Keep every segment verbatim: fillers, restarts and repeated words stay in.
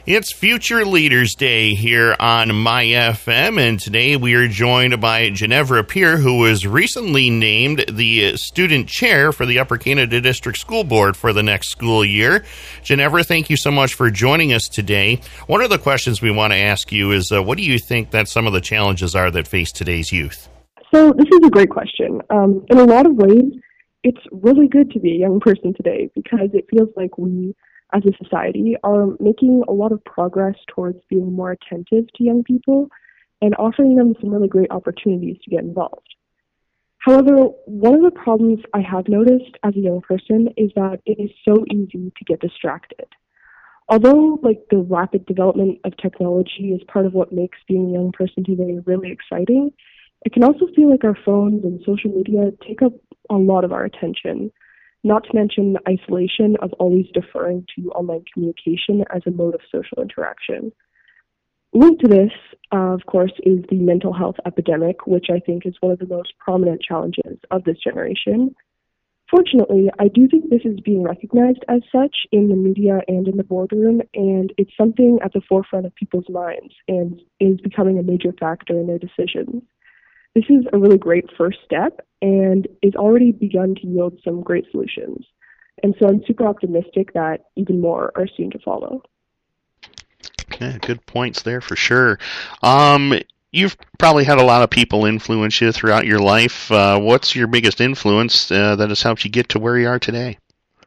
It's Future Leaders Day here on My F M, and today we are joined by Ginevra Peer, who was recently named the student chair for the Upper Canada District School Board for the next school year. Ginevra, thank you so much for joining us today. One of the questions we want to ask you is, uh, what do you think that some of the challenges are that face today's youth? So this is a great question. Um, in a lot of ways, it's really good to be a young person today because it feels like we as a society, are making a lot of progress towards being more attentive to young people and offering them some really great opportunities to get involved. However, one of the problems I have noticed as a young person is that it is so easy to get distracted. Although, like, the rapid development of technology is part of what makes being a young person today really exciting, it can also feel like our phones and social media take up a lot of our attention. Not to mention the isolation of always deferring to online communication as a mode of social interaction. Linked to this, uh, of course, is the mental health epidemic, which I think is one of the most prominent challenges of this generation. Fortunately, I do think this is being recognized as such in the media and in the boardroom, and it's something at the forefront of people's minds and is becoming a major factor in their decisions. This is a really great first step and is already begun to yield some great solutions. And so I'm super optimistic that even more are soon to follow. Yeah, good points there for sure. Um, you've probably had a lot of people influence you throughout your life. Uh, what's your biggest influence uh, that has helped you get to where you are today?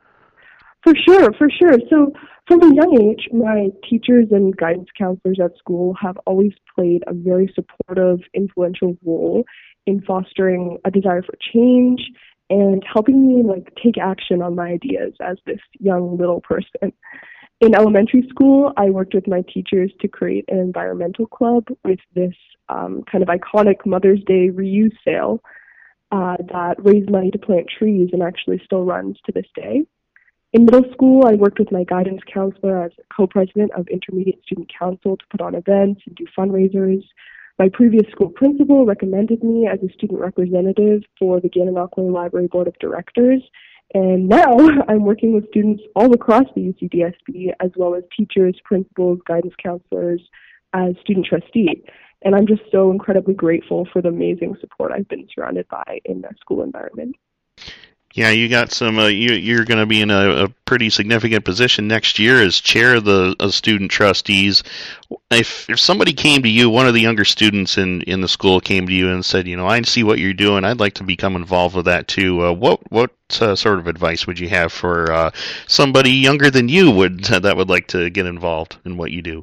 For sure, for sure. So from a young age, my teachers and guidance counselors at school have always played a very supportive, influential role in fostering a desire for change and helping me like take action on my ideas as this young little person. In elementary school, I worked with my teachers to create an environmental club with this um, kind of iconic Mother's Day reuse sale uh, that raised money to plant trees and actually still runs to this day. In middle school, I worked with my guidance counselor as a co-president of Intermediate Student Council to put on events and do fundraisers. My previous school principal recommended me as a student representative for the Gananoque Library Board of Directors. And now I'm working with students all across the U C D S B, as well as teachers, principals, guidance counselors, as student trustee. And I'm just so incredibly grateful for the amazing support I've been surrounded by in the school environment. Yeah, you got some. Uh, you, you're going to be in a, a pretty significant position next year as chair of the of student trustees. If if somebody came to you, one of the younger students in, in the school came to you and said, you know, I see what you're doing, I'd like to become involved with that too. Uh, what what uh, sort of advice would you have for uh, somebody younger than you would that would like to get involved in what you do?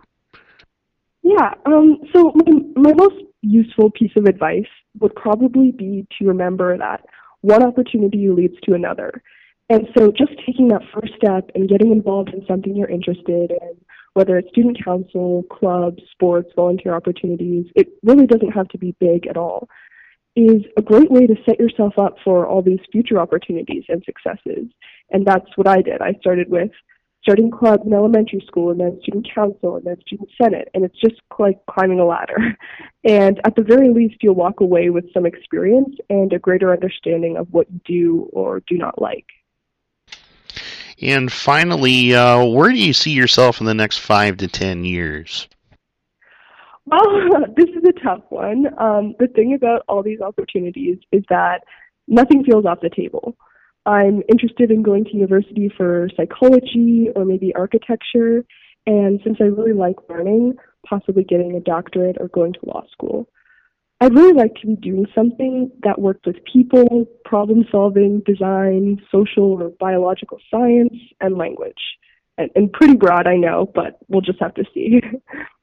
Yeah. Um. So my, my most useful piece of advice would probably be to remember that one opportunity leads to another. And so just taking that first step and getting involved in something you're interested in, whether it's student council, clubs, sports, volunteer opportunities, it really doesn't have to be big at all, is a great way to set yourself up for all these future opportunities and successes. And that's what I did. I started with starting clubs in elementary school, and then student council, and then student senate, and it's just like climbing a ladder. And at the very least, you'll walk away with some experience and a greater understanding of what you do or do not like. And finally, uh, where do you see yourself in the next five to ten years? Well, this is a tough one. Um, the thing about all these opportunities is that nothing feels off the table. I'm interested in going to university for psychology or maybe architecture, and since I really like learning, possibly getting a doctorate or going to law school. I'd really like to be doing something that worked with people, problem solving, design, social or biological science, and language. And, and pretty broad, I know, but we'll just have to see.